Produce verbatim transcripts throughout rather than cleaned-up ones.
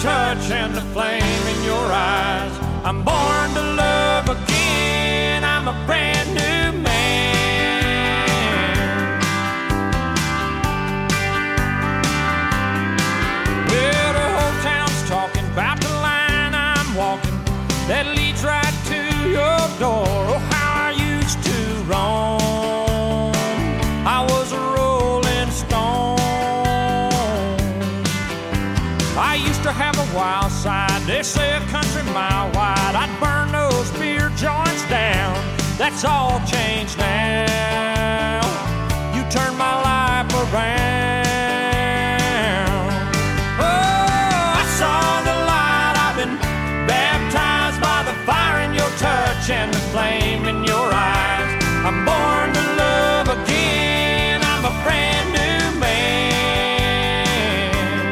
touch and the flame in your eyes. I'm born to love again. I'm a brand new man. Well, the whole town's talking about the line I'm walking that leads right to your door. Oh, how I used to roam. I was a rolling stone. I used to have a wild side. They say a country mile wide. I'd burn those beer joints down. That's all changed now. You turned my life around. Oh, I saw the light. I've been baptized by the fire in your touch and the flame in your eyes. I'm born to love again. I'm a brand new man.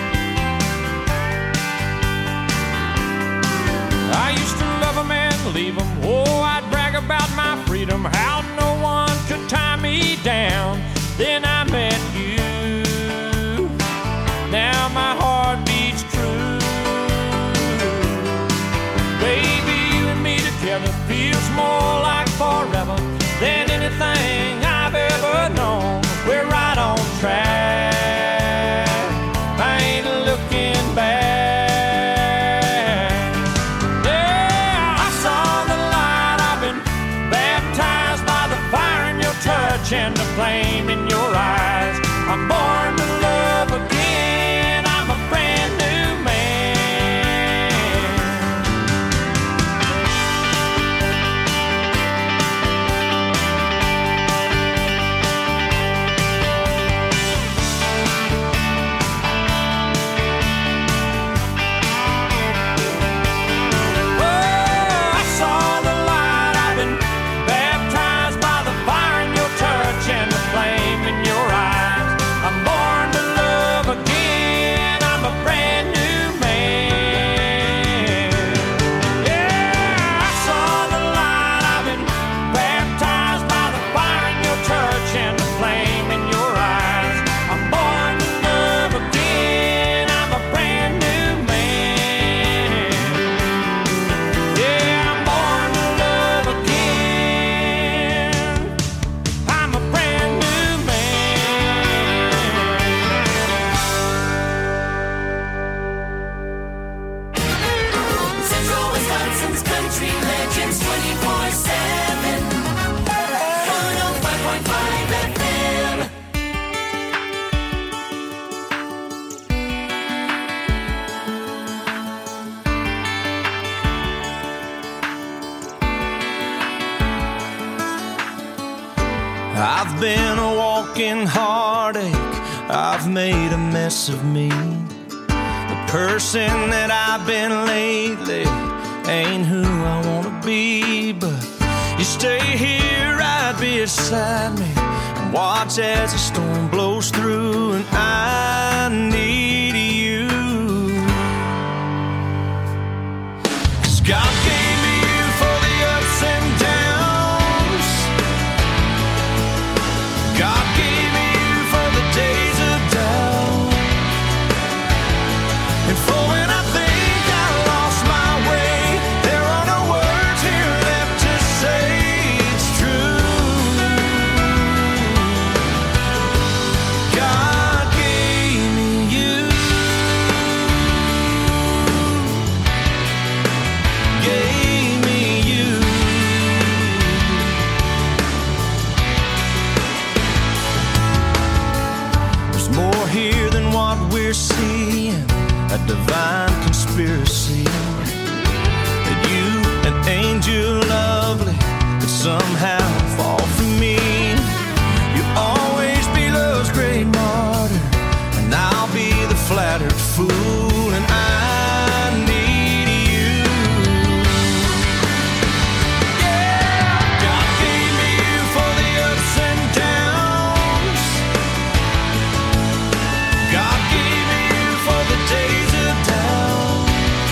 I used to love them and leave them. Oh, I'd brag about my freedom, how no one could tie me down. Then I met you. Now my heart beats true. Baby, you and me together feels more like forever than anything I've ever known. We're right on track. I ain't looking back. Yeah, I saw the light. I've been baptized by the fire in your touch and the flame in your eyes. I'm born to love again. I'm a brand new man. Oh, I saw the light. I've been baptized by the fire in your touch and the flame in your eyes. I'm born to love again. I'm a brand new man. Yeah, I saw the light. I've been baptized by the fire in your touch and the flame in your eyes. I'm born to love again. I'm a brand new man. Yeah, I'm born to love again. I'm a brand new man. Central Wisconsin's country legends twenty-four seven. one oh five point five F M. I've been a walking heartache. I've made a mess of me. The person that I've been lately ain't who I wanna be. But you stay here right beside me and watch as the storm blows through. And I need you. 'Cause God gave me you for the ups and downs. God gave me you for the days of doubt. And for when I think I lost my way, there are no words here left to say it's true. God gave me you. Gave me you. There's more here than what we're seeing, a divine conspiracy. That you, an angel lovely, could somehow fall for me. You'll always be love's great martyr, and I'll be the flattered fool. And I need you. Yeah, God gave me you for the ups and downs. God gave me you for the days of doubt.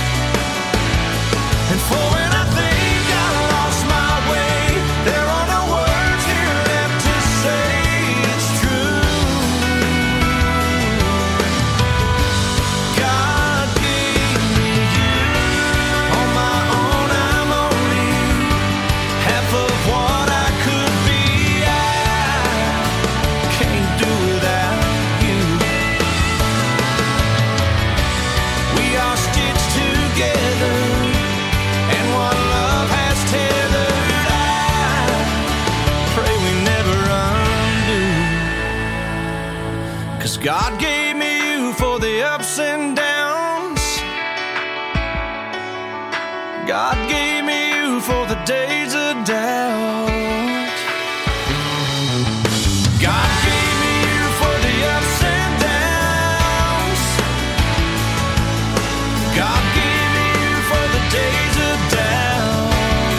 And for when I think I lost my way, there are no words here left to say it's true. God gave God gave me you for the ups and downs. God gave me you for the days of doubt. God gave me you for the ups and downs. God gave me you for the days of doubt.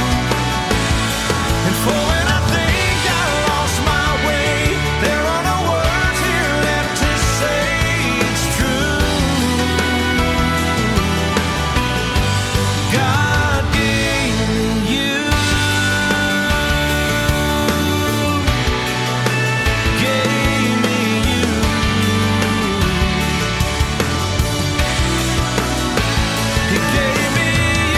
And for when I think I lost my way, there are no words here left to say it's true. God gave me you. Gave me you. He gave me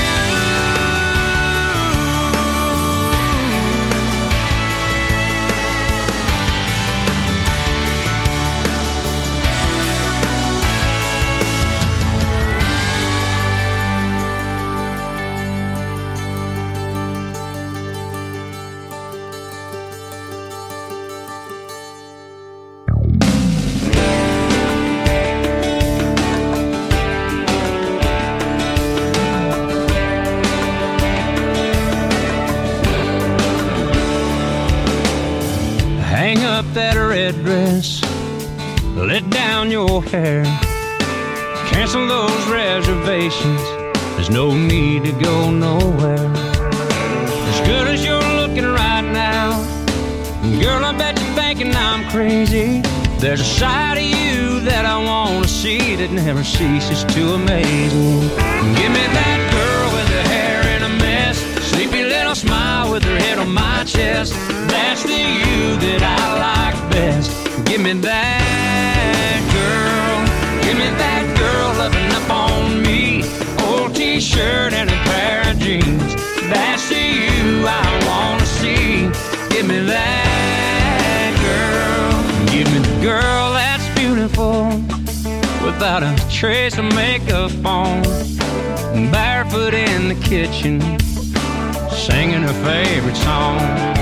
Hang up that red dress, let down your hair, cancel those reservations, there's no need to go nowhere. As good as you're looking right now, girl, I bet you're thinking I'm crazy. There's a side of you that I want to see that never ceases to amaze me. Give me that girl with her hair in a mess, sleepy little smile with her head on my chest. That's the you that I like best. Give me that girl. Give me that girl loving up on me. Old t-shirt and a pair of jeans. That's the you I want to see. Give me that girl. Give me the girl that's beautiful, without a trace of makeup on, barefoot in the kitchen, singing her favorite song,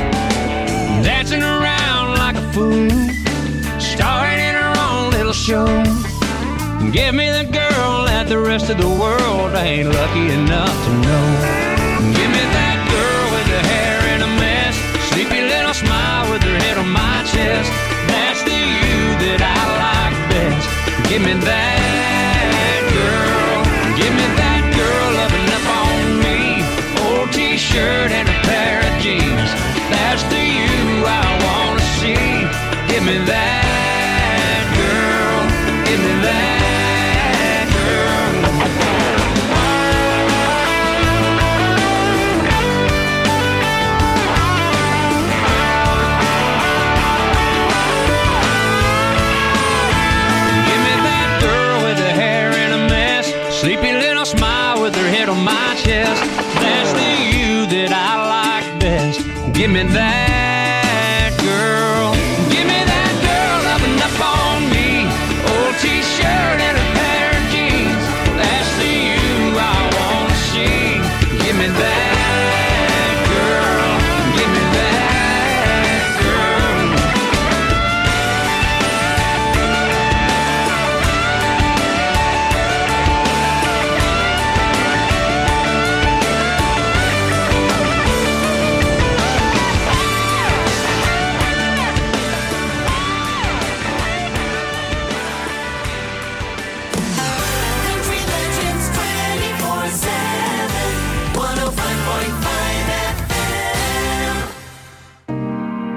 dancing around like a fool, starring in her own little show. Give me the girl that the rest of the world ain't lucky enough to know. Give me that girl with her hair in a mess, sleepy little smile with her head on my chest. That's the you that I like best. Give me that girl. Give me that girl loving up on me. Old t-shirt and a pair of jeans. That's the you I want to see. Give me that girl. Give me that girl. Give me that girl with her hair in a mess, sleepy little smile with her head on my chest. That's the you that I like best. Give me that girl. Give me that girl loving up on me. Old t-shirt and a pair of jeans. That's the you I want to see. Give me that girl. Give me that girl. Country Legends twenty-four seven, one oh five point five F M.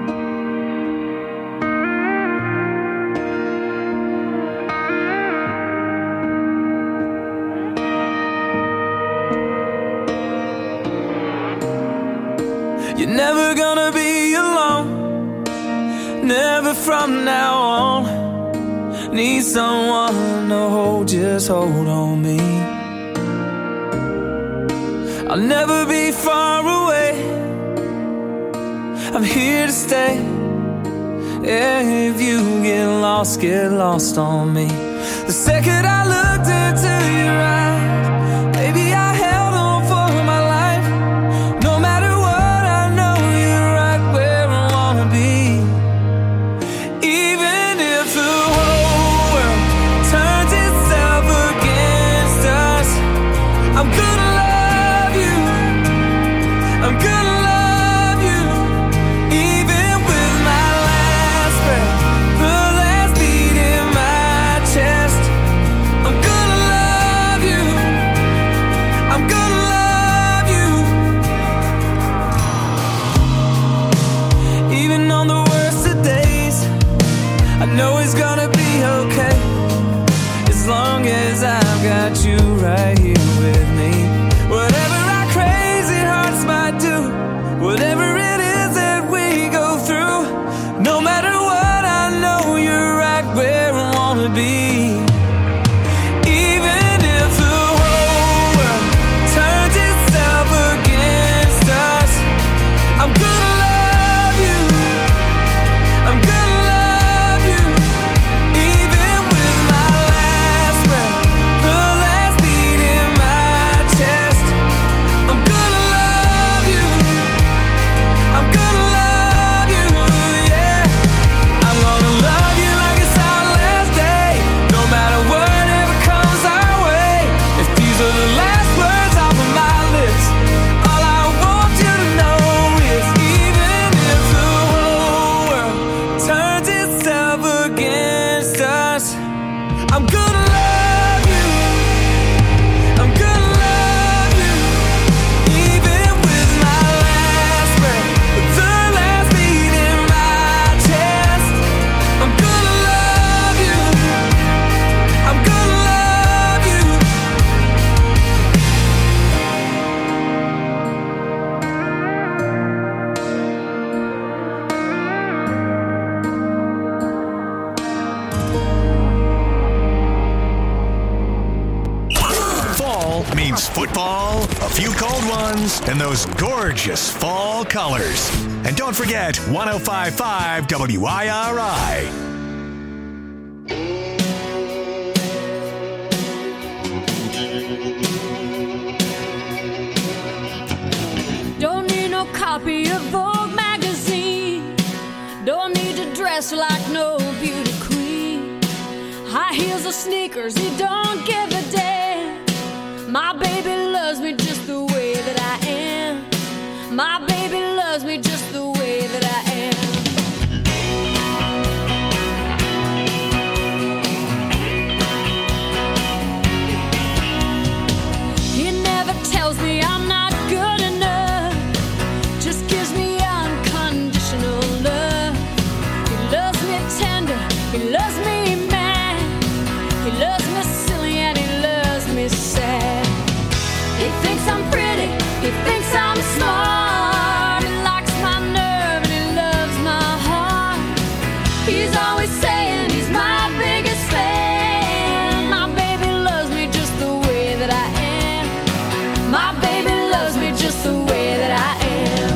you're never gonna be alone, never from now on. Need someone to hold, just hold on me. I'll never be far away, I'm here to stay. Yeah, if you get lost, get lost on me. The second I looked into your eyes, baby, I held on for my life. No matter what, I know you're right where I wanna be. Even if the whole got you right here with me. Whatever our crazy hearts might do, whatever it is that we go through, no matter what, I know you're right where I wanna be. Even if the whole world turns itself against us, I'm gonna love you, I'm gonna love you. Even with my last breath, the last beat in my chest, I'm gonna love you, I'm gonna love you, yeah. I'm gonna love you like it's our last day, no matter whatever comes our way. If these are the last words off of my lips, all I want you to know is even if the whole world turns itself against us, I'm gonna love you, I'm gonna love you. Even with my last breath, the last beat in my chest, I'm gonna love you, I'm gonna love you. Fall means football, a few cold ones, and those gorgeous fall colors. And don't forget one oh five point five W I R I. Don't need no copy of Vogue magazine. Don't need to dress like no beauty queen. High heels or sneakers, he don't give a damn. My baby loves me just the way that I am. My baby loves me just the way that I am. He never tells me I'm not good enough, just gives me unconditional love. He loves me tender, he loves me mad, he loves me silly and he loves me sad. He thinks I'm pretty, he thinks I'm smart, he likes my nerve and he loves my heart. He's always saying he's my biggest fan. My baby loves me just the way that I am. My baby loves me just the way that I am.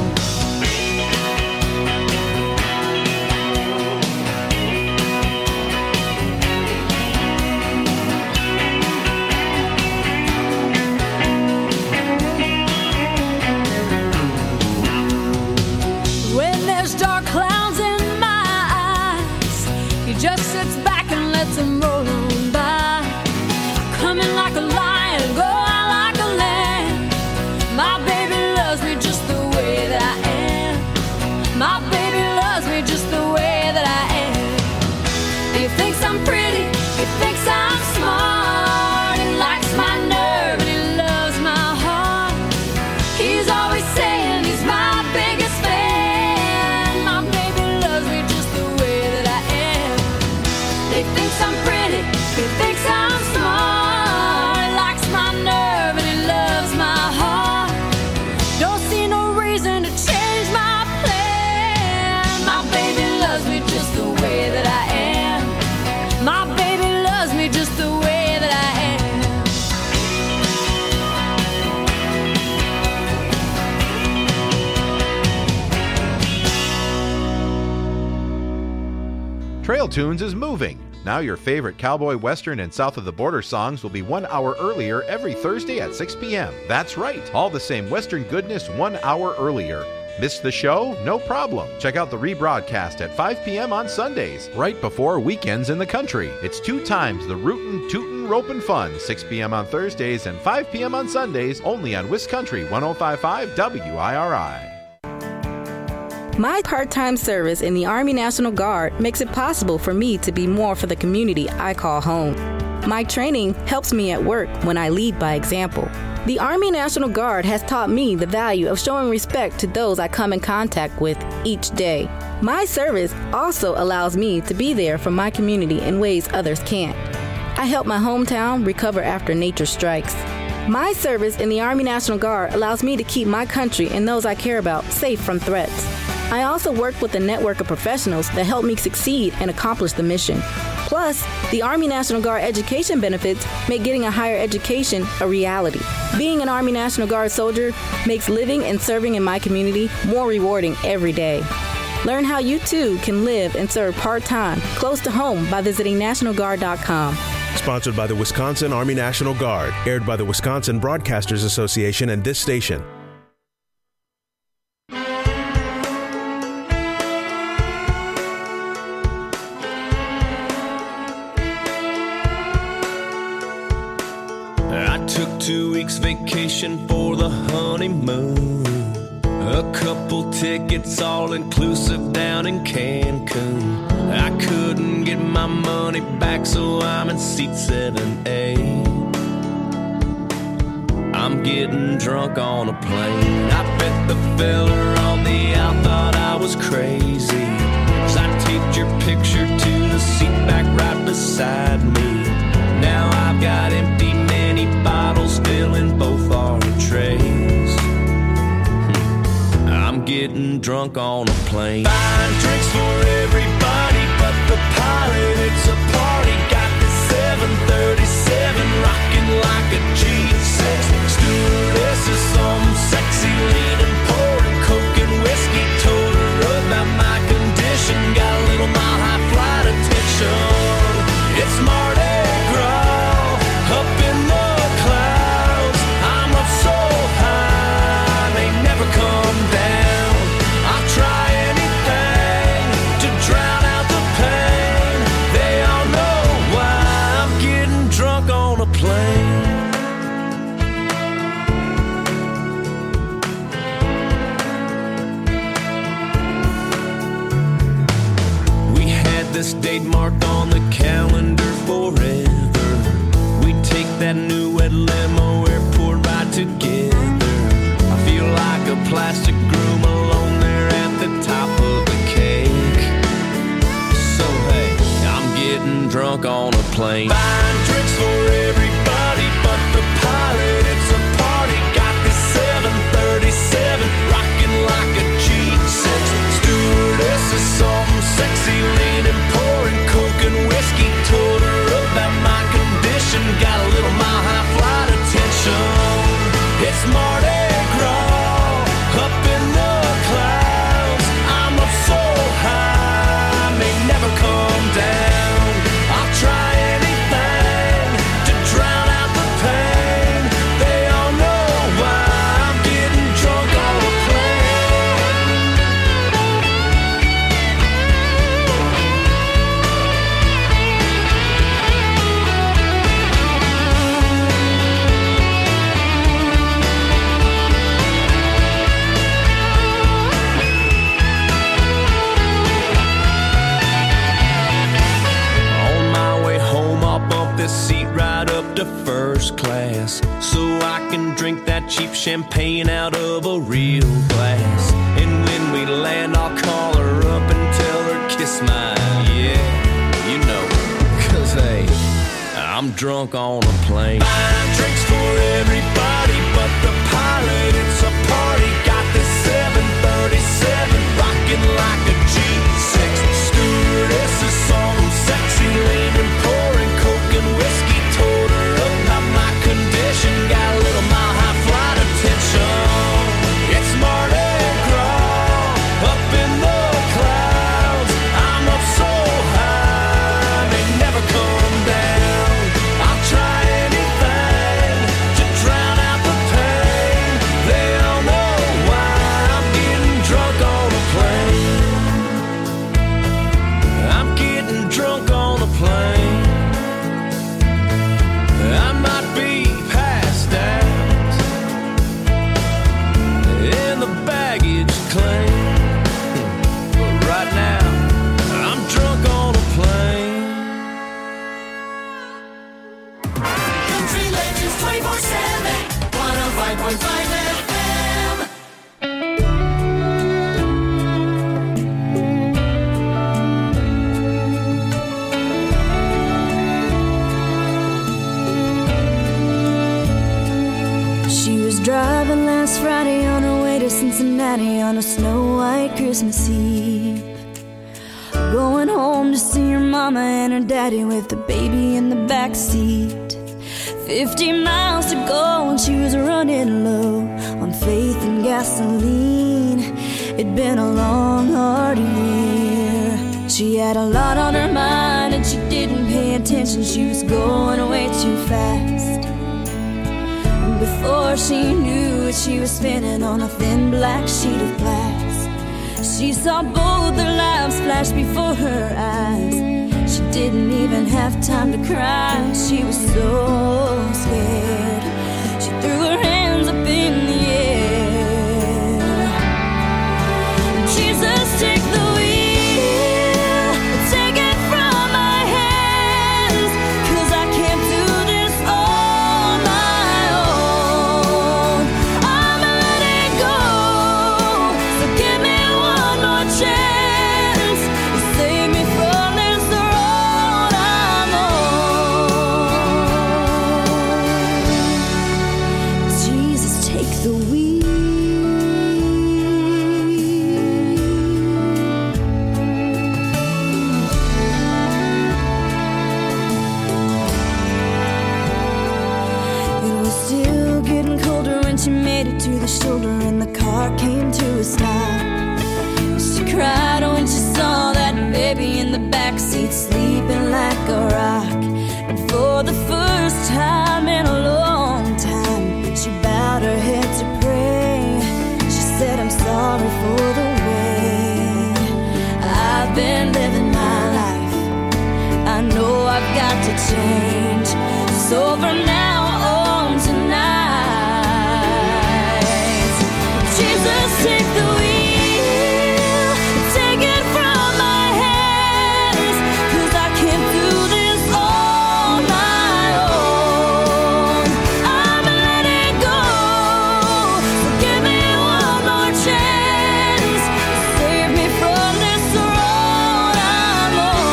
When there's dark clouds in my eyes, he just sits back and lets them roll on by. Coming like a lion, going like a lamb. My baby loves me just the way that I am. My baby loves me just the way that I am. He thinks I'm pretty, he thinks I'm smart, he likes my nerve and he loves my heart. He's always saying he's my biggest fan. My baby loves me just the way that I am. He thinks I'm pretty, he thinks I'm smart, he likes my nerve and he loves my heart. Don't see no reason to change my plan. My baby loves me just the way that I am. My baby loves me just the way that I am. Trail Tunes is moving. Now your favorite cowboy, western, and south of the border songs will be one hour earlier every Thursday at six p.m. That's right, all the same western goodness one hour earlier. Missed the show? No problem. Check out the rebroadcast at five p.m. on Sundays, right before weekends in the country. It's two times the rootin', tootin', ropin' fun, six p.m. on Thursdays and five p.m. on Sundays, only on Wiscountry one oh five point five W I R I. My part-time service in the Army National Guard makes it possible for me to be more for the community I call home. My training helps me at work when I lead by example. The Army National Guard has taught me the value of showing respect to those I come in contact with each day. My service also allows me to be there for my community in ways others can't. I help my hometown recover after nature strikes. My service in the Army National Guard allows me to keep my country and those I care about safe from threats. I also work with a network of professionals that help me succeed and accomplish the mission. Plus, the Army National Guard education benefits make getting a higher education a reality. Being an Army National Guard soldier makes living and serving in my community more rewarding every day. Learn how you too can live and serve part-time, close to home by visiting National Guard dot com. Sponsored by the Wisconsin Army National Guard. Aired by the Wisconsin Broadcasters Association and this station. I took two weeks vacation for the honeymoon. A couple tickets all inclusive down in Cancun. I couldn't get my money back, so I'm in seat seven A. I'm getting drunk on a plane. I bet the fella on the out thought I was crazy, 'cause I taped your picture to the seat back right beside me. Now I've got empty mini bottles filling both our trays. I'm getting drunk on a plane. Buying drinks for everybody but the pilot. It's a party. Got the seven thirty-seven rocking like a G six. Stewardess is some sexy leaning, pouring coke and whiskey. Told her about my condition. Got a little mile high flight attention. It's Mardi Gras up in the clouds. I'm up so high, they never come down. I'll try anything to drown out the pain. They all know why I'm getting drunk on a plane. We had this date marked on the calendar forever. We take that new red limo airport ride together. I feel like a plastic groom alone there at the top of the cake. So hey, I'm getting drunk on a plane. Buying drinks for everybody but the pilot. It's a party. Got this seven thirty-seven rocking like a G six. Stewardess is some sexy leaning, pouring coke and whiskey. Told her about my condition. Got a little mile high flight attention. It's Mardi Gras up in the clouds. I'm up so high, may never come down. I'll try anything to drown out the pain. They all know why I'm getting drunk on a seat right up to first class, so I can drink that cheap champagne out of a real glass. And when we land, I'll call her up and tell her kiss my, yeah, you know, 'cause hey, I'm drunk on a plane. Buying drinks for everybody but the pilot. It's a party. Got this seven thirty-seven rocking like a G six. Stewardess is some sexy leaning, pouring coke and whiskey. Told her about my condition. Got a little mile high flight attention. It's Mardi Gras up in the clouds. I'm up so high, they never come down. I'll try anything to drown out the pain. They all know why I'm getting drunk on a plane. I'm getting drunk on a plane. I might be passed out in the baggage claim, but right now I'm drunk on a plane. Country Legends twenty-four seven, one oh five point five F M. driving last Friday on her way to Cincinnati on a snow-white Christmas Eve. Going home to see her mama and her daddy with the baby in the backseat. Fifty miles to go and she was running low on faith and gasoline. It'd been a long, hard year. She had a lot on her mind and she didn't pay attention. She was going way too fast. And before she knew it, she was spinning on a thin black sheet of glass. She saw both their lives flash before her eyes. She didn't even have time to cry. She was so scared. She threw her hands up in the air. Jesus, take the wheel, take it from my hands, 'cause I can't do this on my own. I'm letting go, so give me one more chance. Save me from this road I'm on. Jesus, take the wheel. It was still getting colder when she made it to the shoulder and the car came to a stop. She cried when she saw that baby in the backseat sleeping like a rock. And for the first time in a long time, she bowed her head to pray. She said, I'm sorry for the way I've been living my life. I know I've got to change. So from now on tonight, Jesus, take the wheel, take it from my hands, 'cause I can't do this on my own. I'm letting go, so give me one more chance. Save me from this road I'm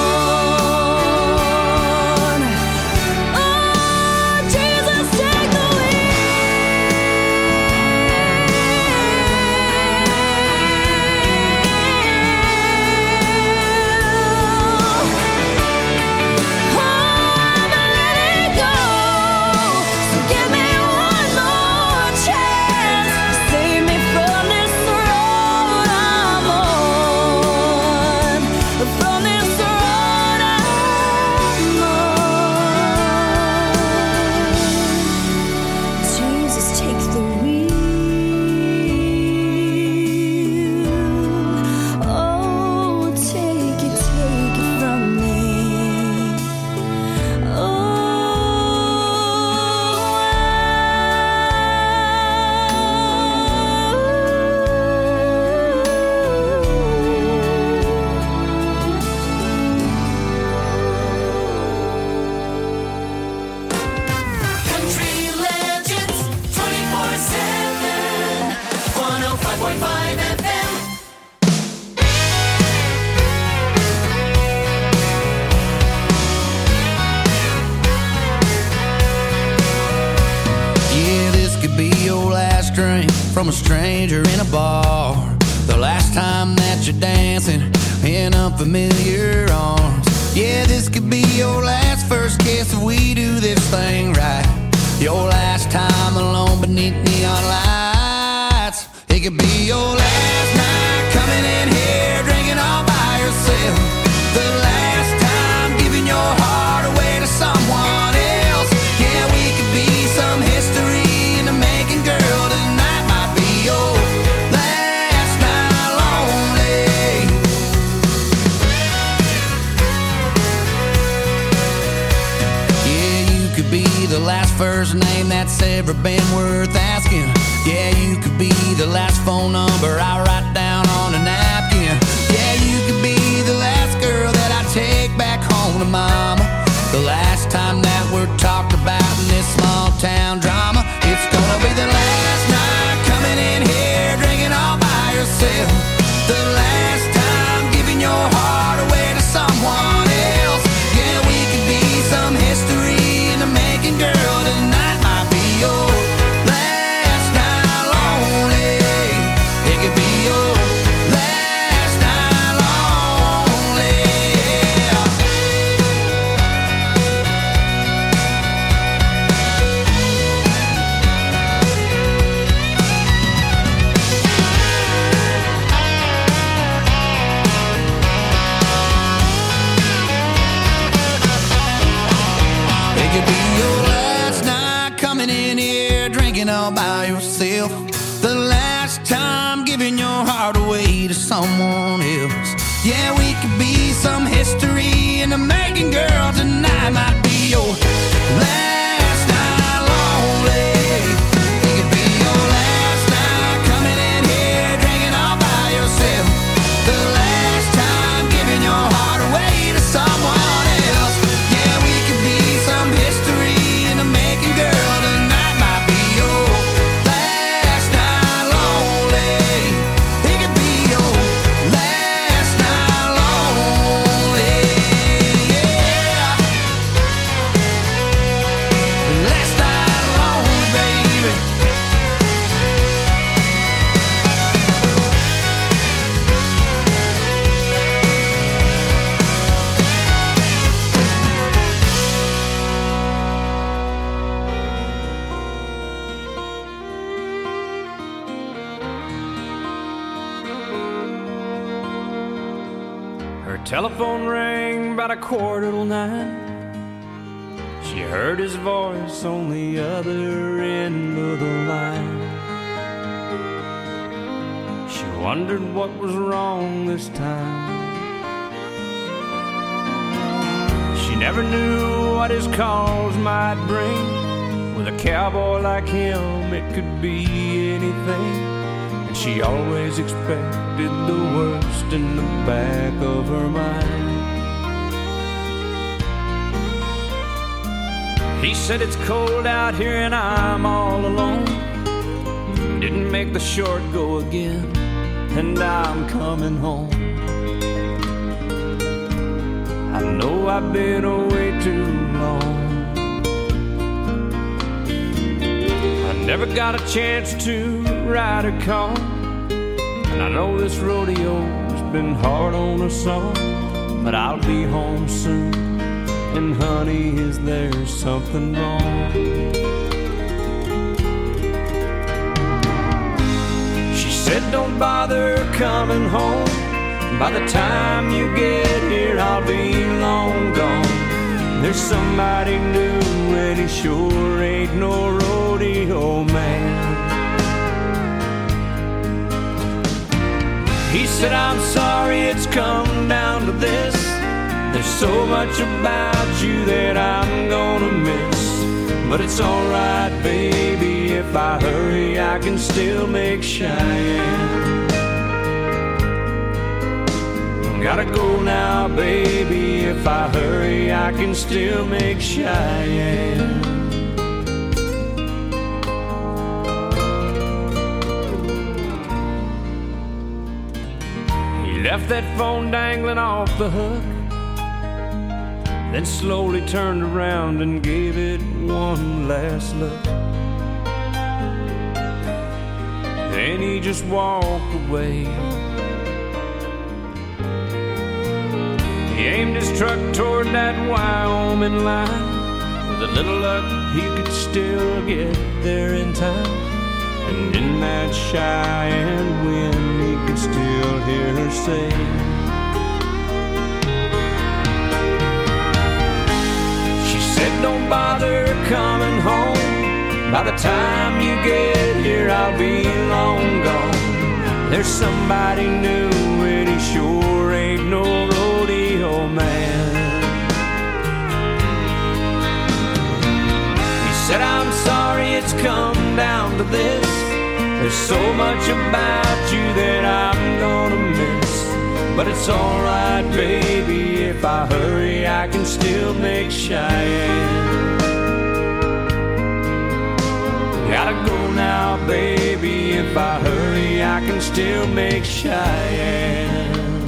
on. Oh, Jesus, take the Country Legends twenty-four seven, one oh five point five F M. Yeah, this could be your last drink from a stranger in a bar. The last time that you're dancing in unfamiliar arms. Yeah, this could be your last first kiss if we do this thing right. Your last time alone beneath neon lights. It could be your last night coming in here drinking all by yourself. The last time giving your heart away to someone else. Yeah, we could be some history in the making, girl. Tonight might be your last night lonely. Yeah, you could be the last first name that's ever been worth asking. Yeah, you could be the last phone number I write down on a napkin. Yeah, you could be the last girl that I take back home to mama. The last time that we're talked about in this small town drama. It's gonna be the last night coming in here drinking all by yourself. The last time giving your heart away to someone else. Yeah, we could be some history in the making, girl. Tonight might be your last night. coming in here drinking all by yourself. The last time giving your heart away to someone else. Yeah, we could be some history in the making, girl. Tonight might be your last night lonely. It could be your last night coming in here drinking all by yourself. The last time giving your heart away to someone else. Yeah, we could be some history in the making, girl. Tonight might be your last night lonely. It could be your last night lonely. Yeah, last night lonely, baby. Her telephone rang about a quarter till nine. She heard his voice on the other end of the line. She wondered what was wrong this time. She never knew what his calls might bring. With a cowboy like him, it could be anything. And she always expected the worst in the back of her mind. He said it's cold out here and I'm all alone. Didn't make the short go again, and I'm coming home. I know I've been away too long. I never got a chance to ride a car, and I know this rodeo's been hard on us all. But I'll be home soon, and honey, is there something wrong? She said don't bother coming home. By the time you get here, I'll be long gone. There's somebody new, and he sure ain't no rodeo man. He said, I'm sorry it's come down to this. There's so much about you that I'm gonna miss. But it's alright, baby, if I hurry, I can still make Cheyenne. Gotta go now, baby, if I hurry, I can still make Cheyenne. He left that phone dangling off the hook, then slowly turned around and gave it one last look. Then he just walked away. He aimed his truck toward that Wyoming line. With a little luck, he could still get there in time. And in that Cheyenne wind, he could still hear her say, she said, don't bother coming home. By the time you get here, I'll be long gone. There's somebody new, and he sure ain't no rodeo man. He said, I'm sorry it's come down to this. There's so much about you that I'm gonna miss. But it's alright, baby, if I hurry, I can still make Cheyenne. Gotta go now, baby, if I hurry, I can still make Cheyenne.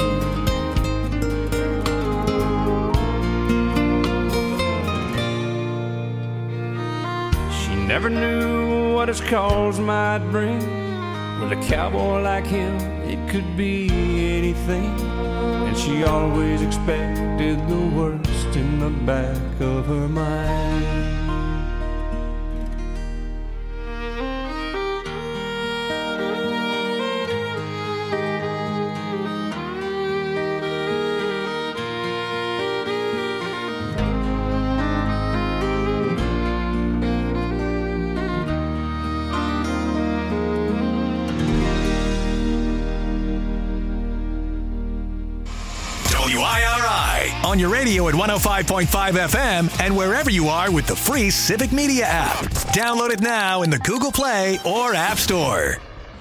She never knew what his calls might bring. With a cowboy like him, it could be anything. And she always expected the worst in the back of her mind. on your radio at one oh five point five F M and wherever you are with the free Civic Media app. Download it now in the Google Play or App Store.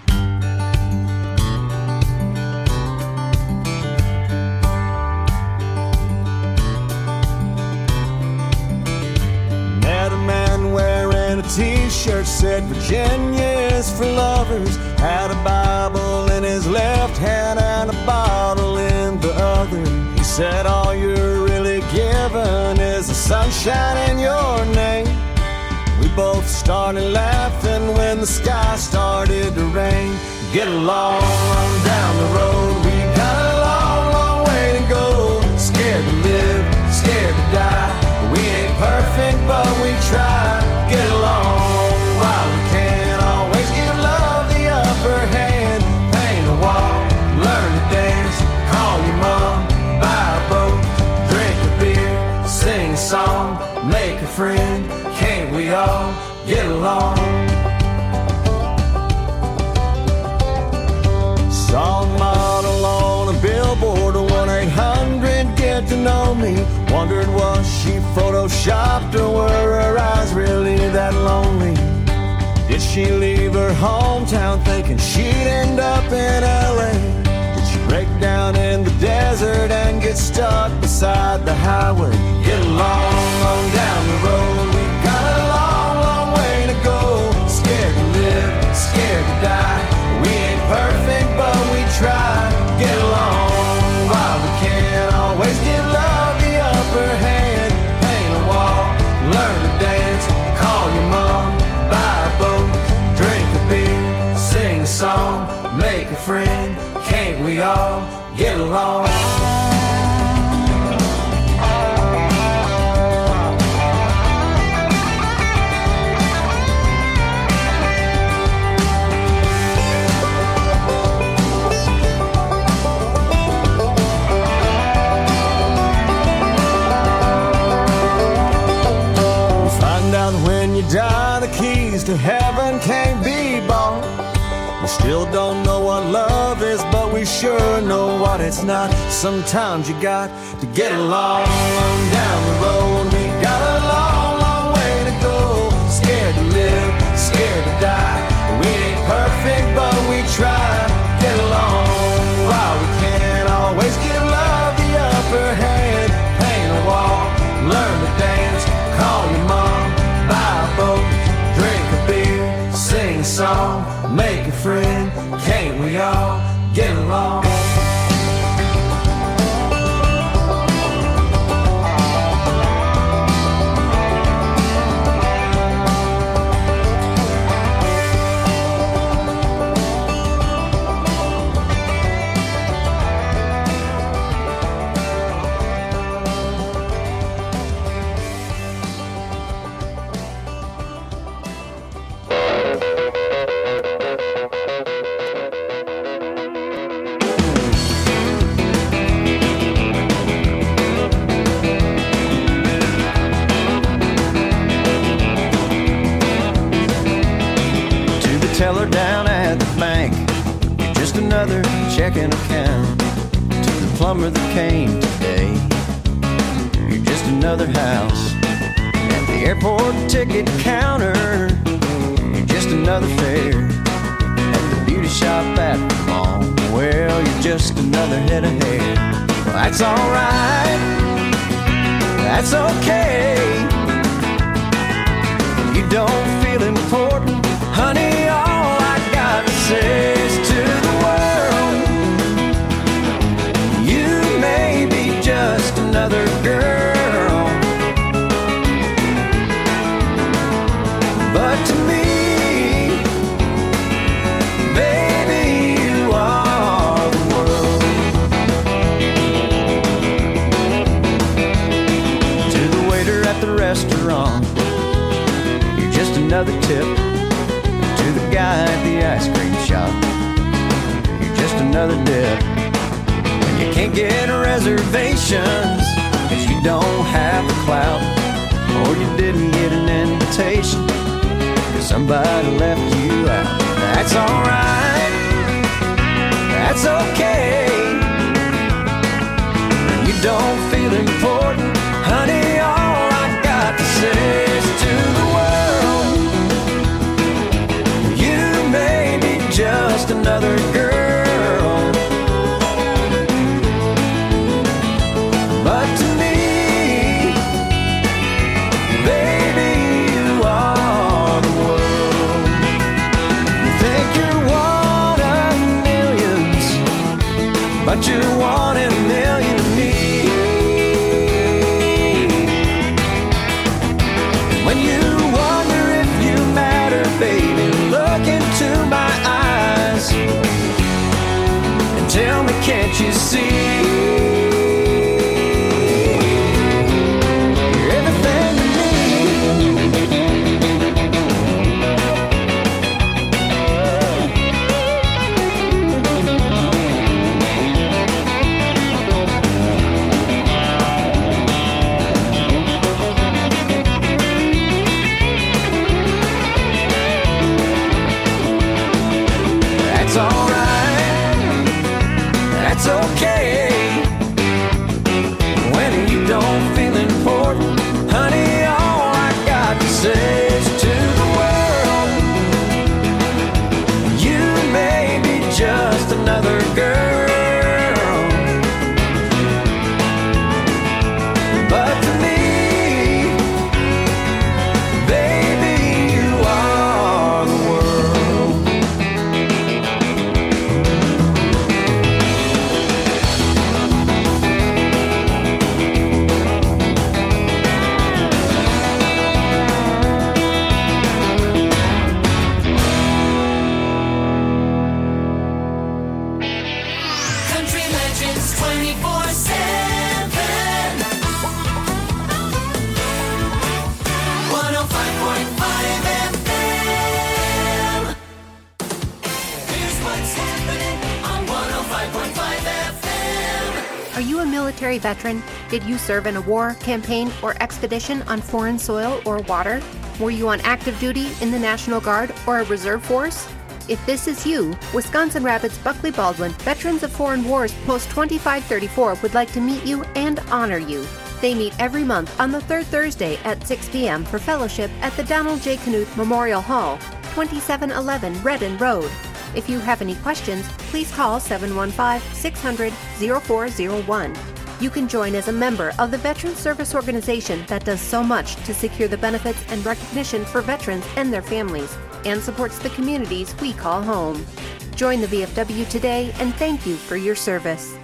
Met a man wearing a t-shirt said Virginia's for lovers. Had a Bible in his left hand and a bottle in the other. He said all you're really given is the sunshine in your name. We both started laughing when the sky started to rain. Get along on down the road. We got a long, long way to go. Scared to live, scared to die. We ain't perfect, but we try. Get along while we can. Always give love the upper hand. Paint a wall, learn to dance. Call your mom, buy a boat, drink a beer, sing a song, make a friend. Can't we all get along? Saw a model on a billboard, one eight hundred get to know me. Wondered was she photoshopped or were her eyes really that lonely? Did she leave her hometown thinking she'd end up in L A? Did she break down in the desert and get stuck beside the highway? Get along on down the road. We got a long, long way to go. Scared to live, scared to die. We ain't perfect, but we try. Get along while we can. Always give love the upper hand. Paint a wall, learn to dance. Call your mom, buy a boat, drink a beer, sing a song, make a friend. Can't we all get along? When you die, the keys to heaven can't be bought. We still don't know what love is, but we sure know what it's not. Sometimes you got to get along down the road. We got a long, long way to go. Scared to live, scared to die. We ain't perfect, but we try. Get along while we can. Always give love the upper hand. Paint a wall, learn to dance. Call your mom, buy a boat, drink a beer, sing a song, make a friend. Can't we all get along? Teller down at the bank, you're just another checking account. To the plumber that came today, you're just another house. At the airport ticket counter, you're just another fare. At the beauty shop at the mall, well, you're just another head of hair. Well, that's alright, that's okay. You don't feel important, honey, all I got to say is to the world, you may be just another girl, but to me, baby, you are the world. To the waiter at the restaurant, you're just another tip. To the guy at the ice cream shop, you're just another dip. When you can't get reservations, cause you don't have the clout, or you didn't get an invitation, cause somebody left you out. That's alright, that's okay. When you don't feel important, but you're one in a million to me. When you wonder if you matter, baby, look into my eyes and tell me, can't you see? It's okay when you don't feel important, honey. All I got to say is to the world, you may be just another girl, but to me, baby, you are the world. Are you a military veteran? Did you serve in a war, campaign, or expedition on foreign soil or water? Were you on active duty in the National Guard or a reserve force? If this is you, Wisconsin Rapids Buckley Baldwin Veterans of Foreign Wars Post twenty-five thirty-four would like to meet you and honor you. They meet every month on the third Thursday at six p.m. for fellowship at the Donald J. Knuth Memorial Hall, twenty-seven eleven Redden Road. If you have any questions, please call seven one five, six hundred, oh four oh one. You can join as a member of the Veterans Service Organization that does so much to secure the benefits and recognition for veterans and their families, and supports the communities we call home. Join the V F W today, and thank you for your service.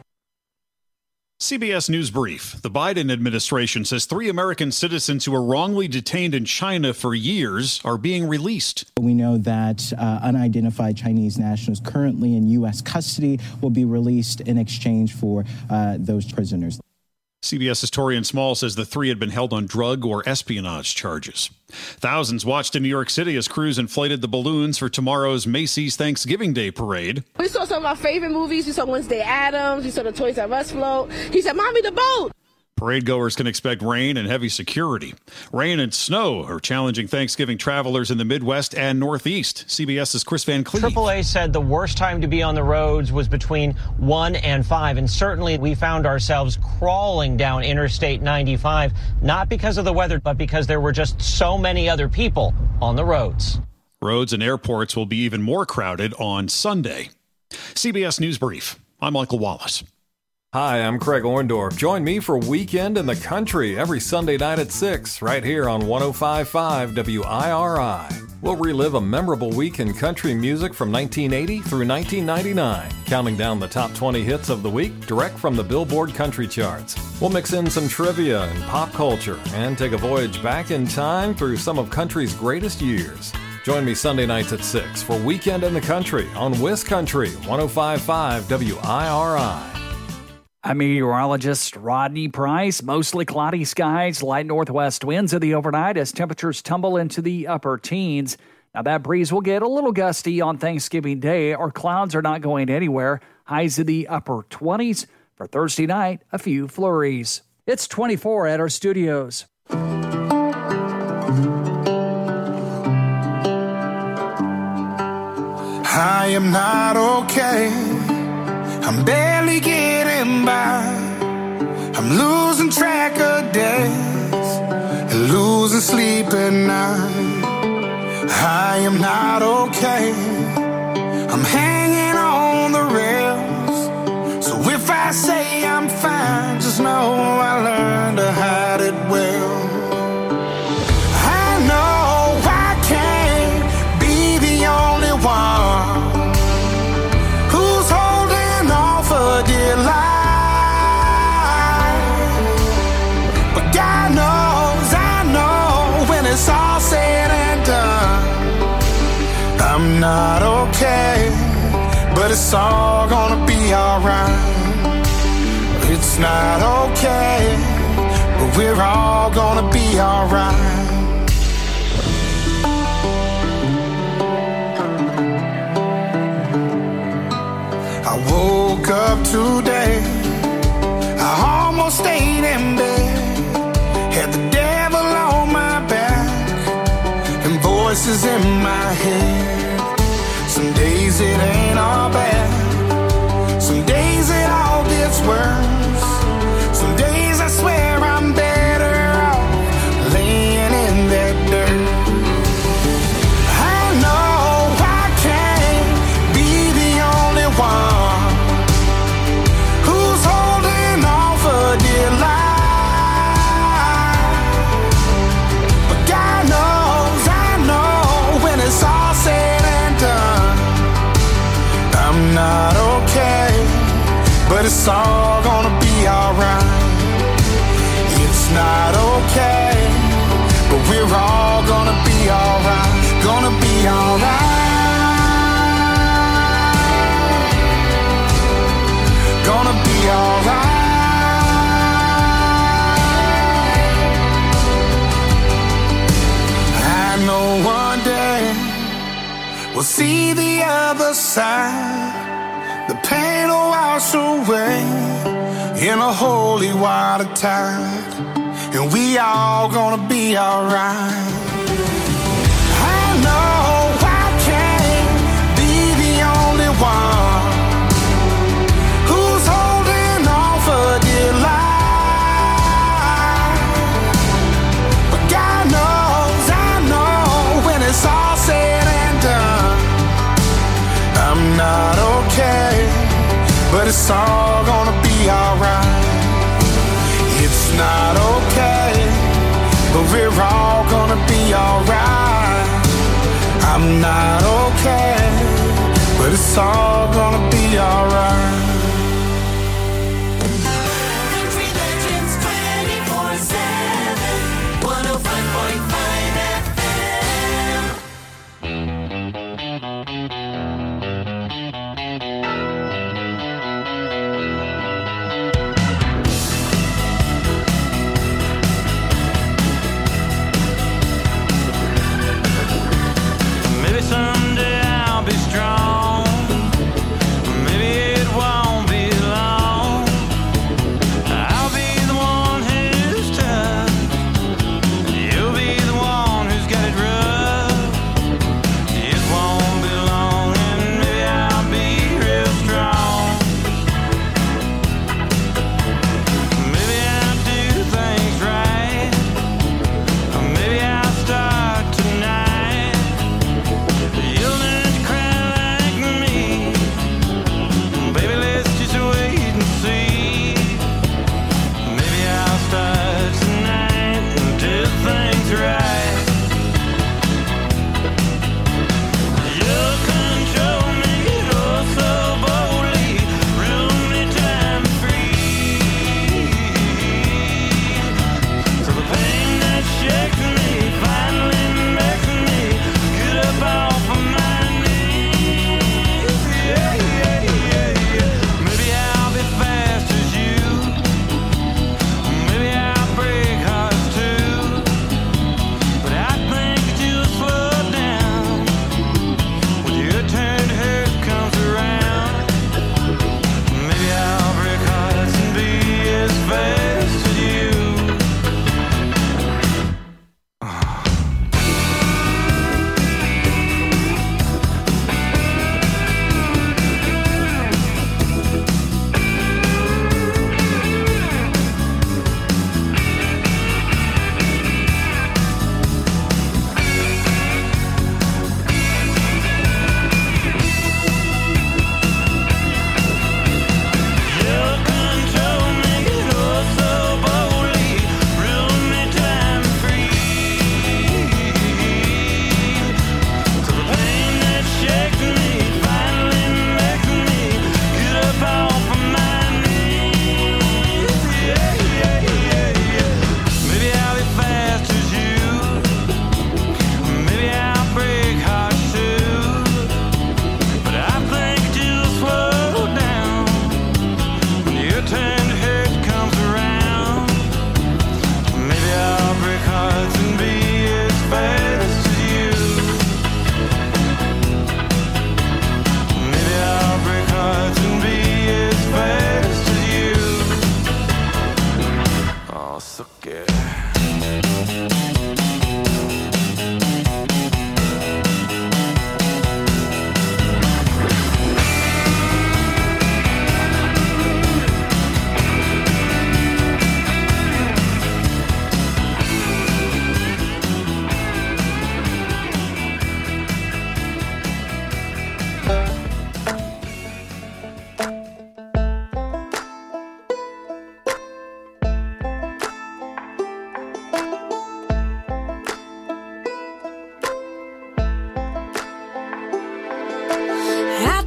C B S News Brief. The Biden administration says three American citizens who were wrongly detained in China for years are being released. We know that uh, unidentified Chinese nationals currently in U S custody will be released in exchange for uh, those prisoners. CBS's Torian Small says the three had been held on drug or espionage charges. Thousands watched in New York City as crews inflated the balloons for tomorrow's Macy's Thanksgiving Day parade. We saw some of our favorite movies. We saw Wednesday Addams. We saw the Toys R Us float. He said, "Mommy, the boat." Parade goers can expect rain and heavy security. Rain and snow are challenging Thanksgiving travelers in the Midwest and Northeast. CBS's Chris Van Cleave. triple A said the worst time to be on the roads was between one and five, and certainly we found ourselves crawling down Interstate ninety-five, not because of the weather, but because there were just so many other people on the roads. Roads and airports will be even more crowded on Sunday. C B S News Brief. I'm Michael Wallace. Hi, I'm Craig Orndorff. Join me for Weekend in the Country every Sunday night at six, right here on one oh five point five W I R I. We'll relive a memorable week in country music from nineteen eighty through nineteen ninety-nine, counting down the top twenty hits of the week direct from the Billboard Country Charts. We'll mix in some trivia and pop culture and take a voyage back in time through some of country's greatest years. Join me Sunday nights at six for Weekend in the Country on WisCountry one oh five point five W I R I. I'm meteorologist Rodney Price. Mostly cloudy skies, light northwest winds in the overnight as temperatures tumble into the upper teens. Now that breeze will get a little gusty on Thanksgiving Day. Our clouds are not going anywhere. Highs in the upper twenties. For Thursday night, a few flurries. It's twenty-four at our studios. I am not okay. I'm barely getting by. I'm losing track of days and losing sleep at night. I am not okay. I'm hanging on the rails. So if I say I'm fine, just know I learned to hide it well. I know I can't be the only one I'm not okay, but it's all gonna be alright. It's not okay, but we're all gonna be alright. I woke up today, I almost stayed in bed, had the devil on my back and voices in my head. Some days it ain't all bad, some days it all gets worse. Some days I swear I'm better off laying in that dirt. I know I can't be the only one who's holding on for dear life. But God knows, I know, when it's all said and done, I'm not okay, but it's all gonna be alright. It's not okay, but we're all gonna be alright. Gonna be alright. Gonna be alright. I know one day we'll see the other side. The pain will wash away in a holy water tide, and we all gonna be alright. I know I can't be the only one who's holding on for dear life. But God knows, I know, when it's all said and done, I'm not okay, but it's all gonna be alright. It's not okay, but we're all gonna be alright. I'm not okay, but it's all gonna be alright. Country Legends twenty-four seven, one oh five point five F Maybe someday I'll be strong. Maybe it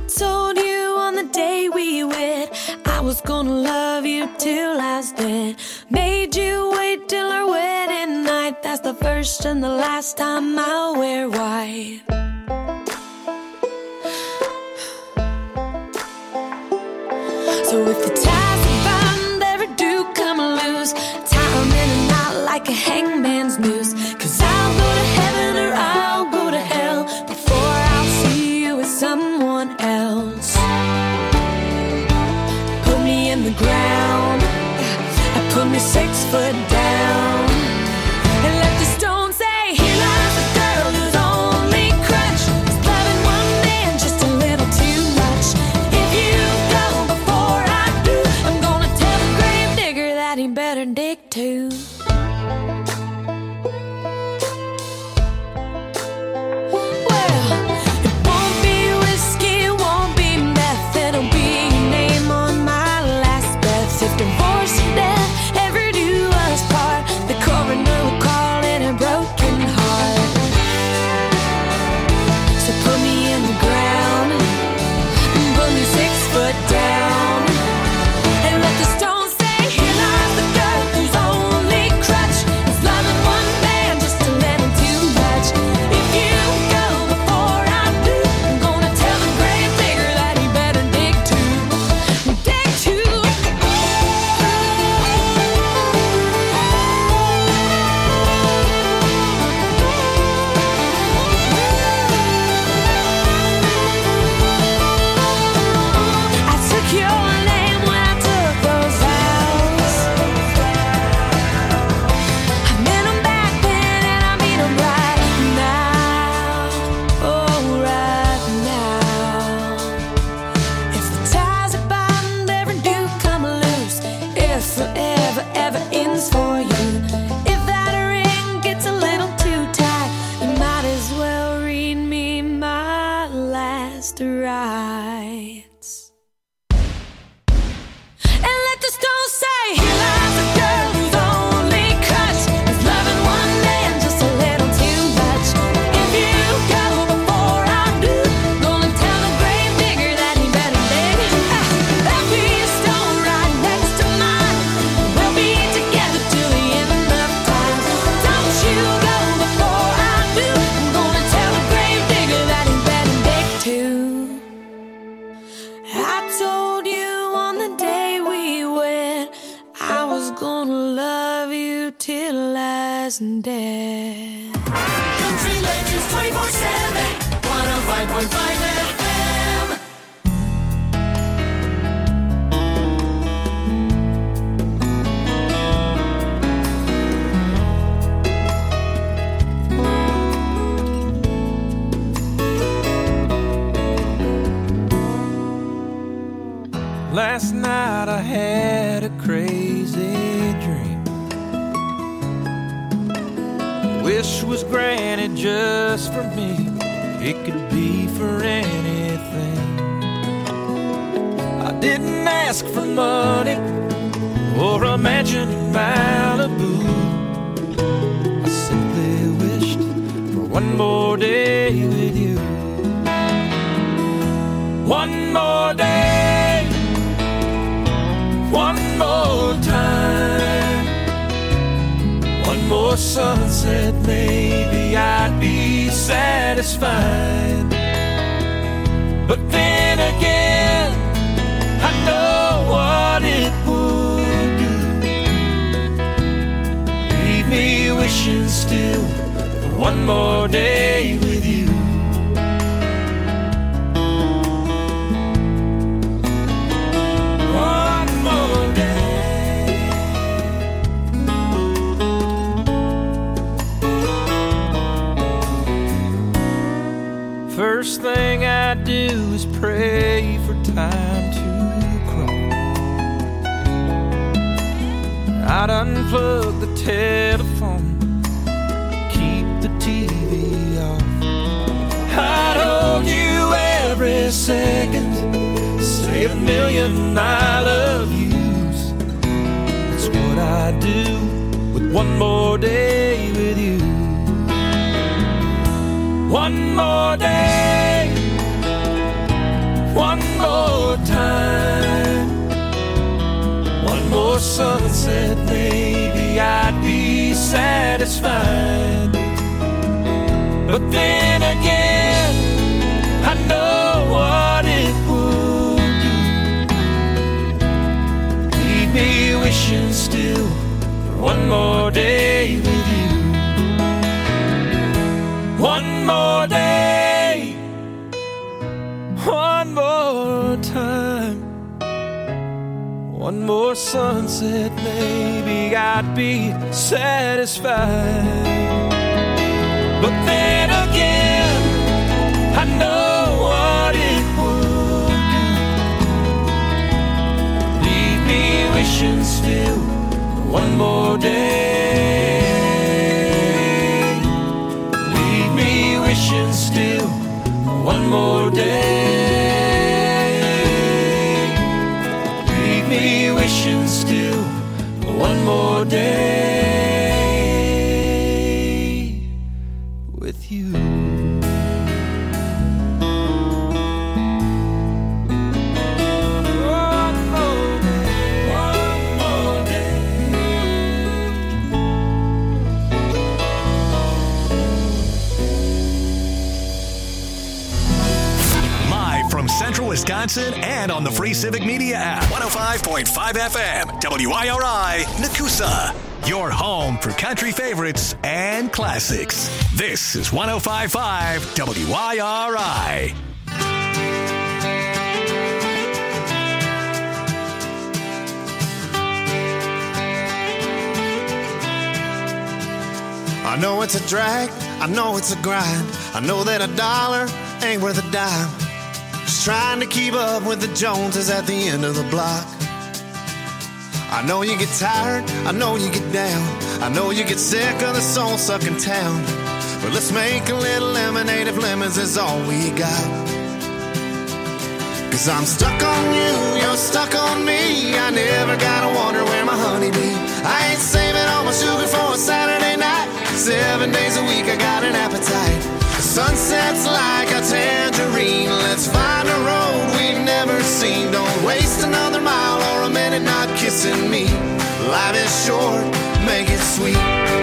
told you on the day we wed I was gonna love you till I was dead. Made you wait till our wedding night. That's the first and the last time I'll wear white. So if the ties are bound ever do come loose, tie 'em in a knot like a hangman's noose. 'Cause I'll go to heaven or I'll go to hell before I'll see you with someone else. Put me in the ground, put me six foot down, and let the stone say, here lies a girl whose only crutch is loving one man just a little too much. If you go before I do, I'm gonna tell the grave digger that he better dig too. Well, it won't be whiskey, it won't be meth, it'll be your name on my last breath. If divorce or death ever do us part, the coroner will call it a broken heart. So put me in the ground, put me six foot down, and let the stone say, here lies the girl whose only crutch is loving one man just a little too much. If you go before I do, I'm gonna tell the grave digger that he better dig too. Dig too. I took your name when I took those vows. I meant 'em back then and I mean 'em right now. Oh, right now. If the ties are bound ever do come loose, if forever ever ends for you, if that ring gets a little too tight, you might as well read me my last rites. And let the stone say, here lies a girl whose only crutch is loving one man just a little too much. If you go before I do, gonna tell the grave digger that he better dig. Ah, there'll be a stone right next to mine. We'll be together till the end of time. Don't you go before I do, I'm gonna tell the grave digger that he better dig too. I told you on the day we wed I was gonna love you till I was dead. Country Legends twenty-four seven, one oh five point five F M. Last night I had a crazy dream. Wish was granted just for me. It could be for anything. I didn't ask for money or a mansion in Malibu. I simply wished for one more day with you. One more day, one more time, one more sunset, maybe I'd be satisfied. But then again, I know what it would do. Leave me wishing still for one more day with you. One more day. First thing I do is pray for time to crawl. I'd unplug the telephone, keep the T V off. I'd hold you every second, say a million I love yous. That's what I do with one more day with you. One more day, one more time. One more sunset, maybe I'd be satisfied. But then again, I know what it would do. Leave me wishing still for one more day with you. One more day, one more time. One more sunset, maybe I'd be satisfied. But then again, I know what it would do. Leave me wishing still for one more day. Leave me wishing still for one more day. Leave me wishing still for one more day. Central Wisconsin and on the free Civic Media app. one oh five point five F M, W I R I, Nakusa. Your home for country favorites and classics. This is one oh five point five W I R I. I know it's a drag, I know it's a grind. I know that a dollar ain't worth a dime. Just trying to keep up with the Joneses at the end of the block. I know you get tired, I know you get down. I know you get sick of the soul-sucking town. But let's make a little lemonade if lemons is all we got. Cause I'm stuck on you, you're stuck on me. I never gotta wonder where my honey be. I ain't saving all my sugar for a Saturday night. Seven days a week I got an appetite. The sunset's like a tangerine. Let's find a road we've never seen. Don't waste another mile or a minute not kissing me. Life is short, make it sweet.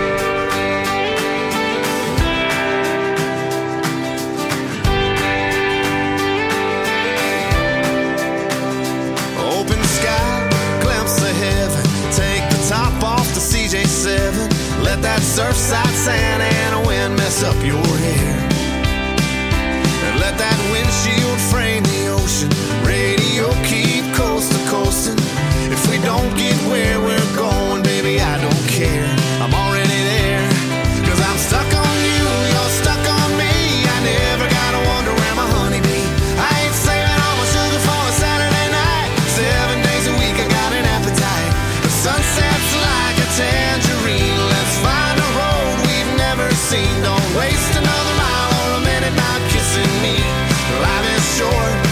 Open sky, glimpse of heaven. Take the top off the C J seven. Let that surfside Santa Ana wind mess up your hair. And let that windshield frame the ocean. Radio keep coast to coasting. If we don't get where we're going, baby, I don't care. I'm already there. Cause I'm stuck on you, you're stuck on me. I never gotta wonder where my honey be. I ain't saving all my sugar for a Saturday night. Seven days a week I got an appetite. The sunset's like a tangerine. Let's find a road we've never seen. Don't waste another mile or a minute not kissing me. Life is short,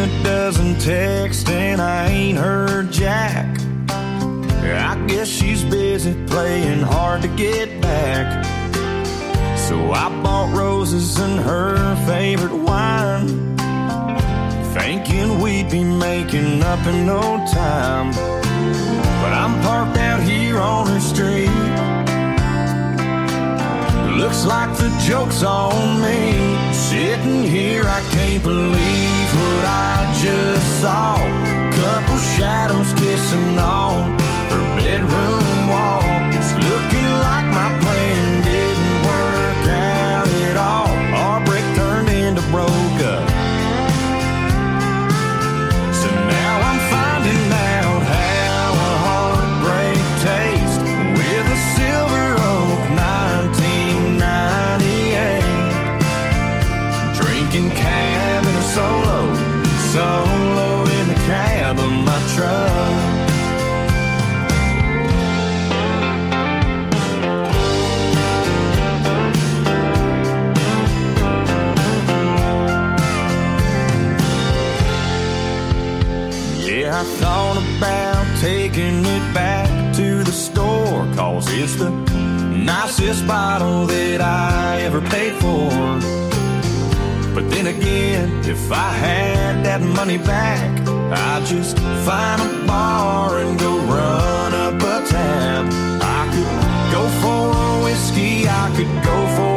a dozen texts and I ain't heard jack. I guess she's busy playing hard to get back. So I bought roses and her favorite wine, thinking we'd be making up in no time. But I'm parked out here on her street. Looks like the joke's on me. Sitting here, I can't believe what I just saw. Couple shadows kissing on her bedroom wall. It's looking like my plan didn't work out at all. Our break turned into broke up. So now I'm finding out how a heartbreak tastes with a Silver Oak nineteen ninety-eight. Drinking cab in a solo, solo in the cab of my truck. I thought about taking it back to the store, cause it's the nicest bottle that I ever paid for. But then again, if I had that money back, I'd just find a bar and go run up a tab. I could go for a whiskey, I could go for